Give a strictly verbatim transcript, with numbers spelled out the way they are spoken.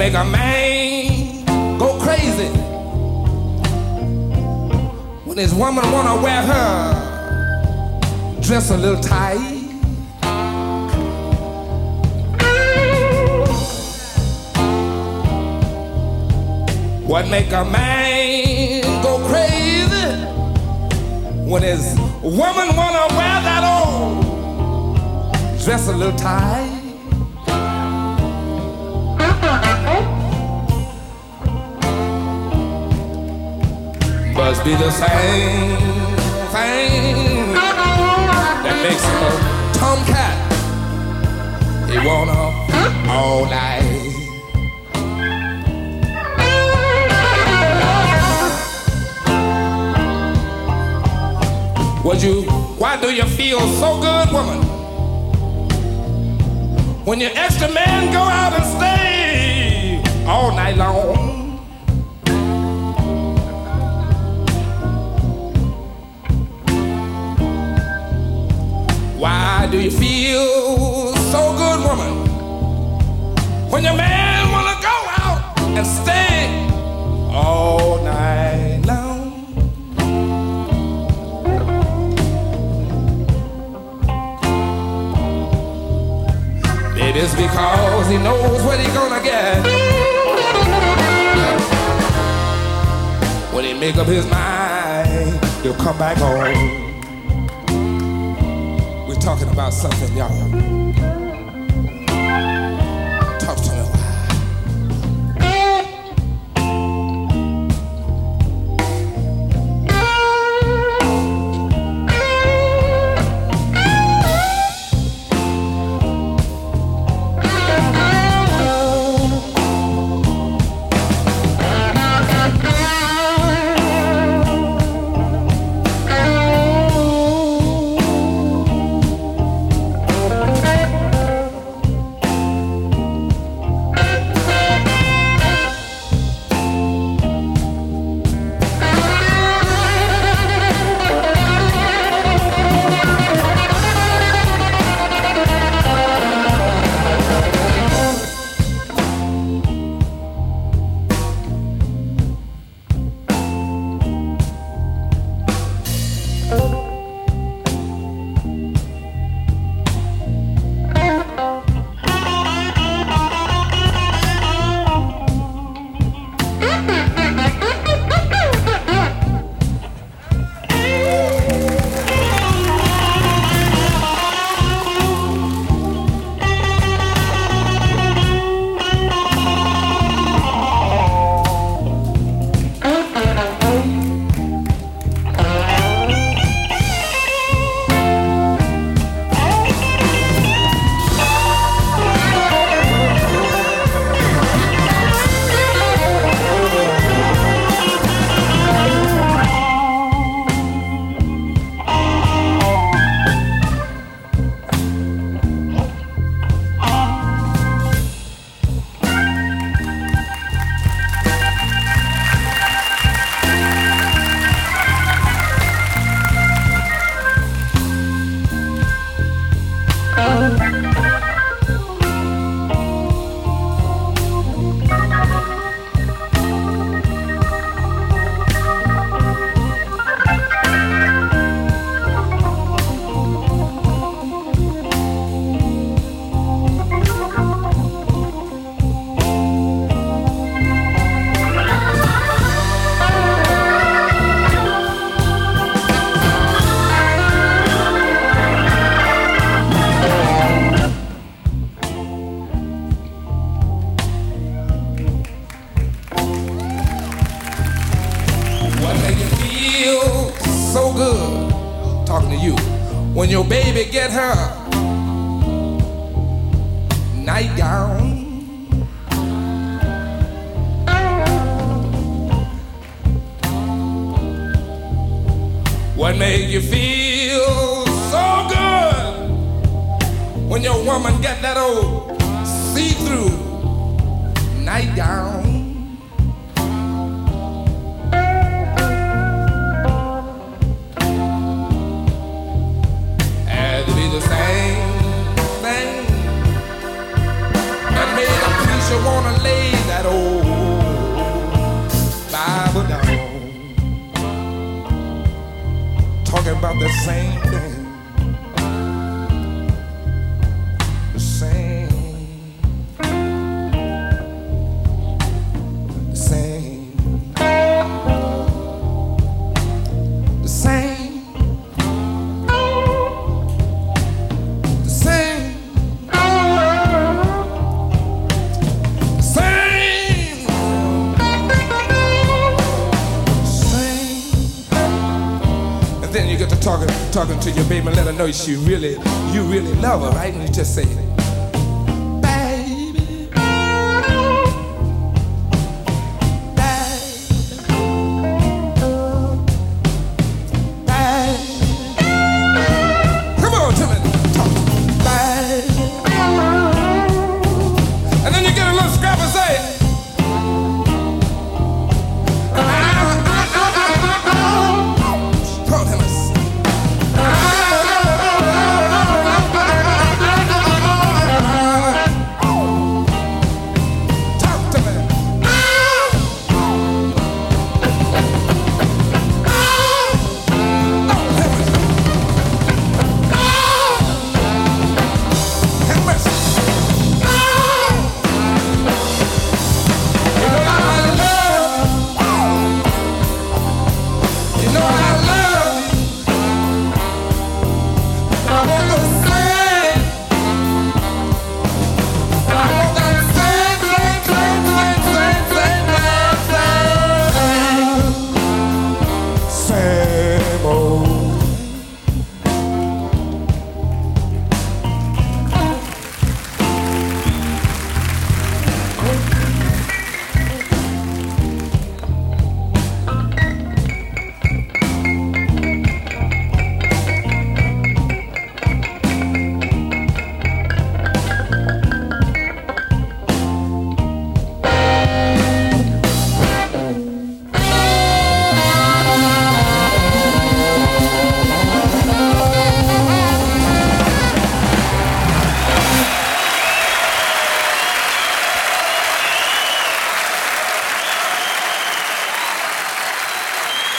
make a man go crazy when his woman wanna wear her dress a little tight. What make a man go crazy when his woman wanna wear that old dress a little tight? Must be the same thing that makes him a tomcat. He wanna all night. Would you, why do you feel so good, woman, when your extra man go out and stay all night long? Why do you feel so good, woman, when your man wanna go out and stay all night long? Maybe it's because he knows what he's gonna get when he make up his mind he'll come back home. We're talking about something, y'all. Talk to me. When your baby get her nightgown, what make you feel so good when your woman get that old see-through nightgown? The same thing that made a preacher wanna lay that about that same thing. The same. The same. The same. The same. Then you get to talking, talking to your baby and let her know she really, you really love her, right? And you just say,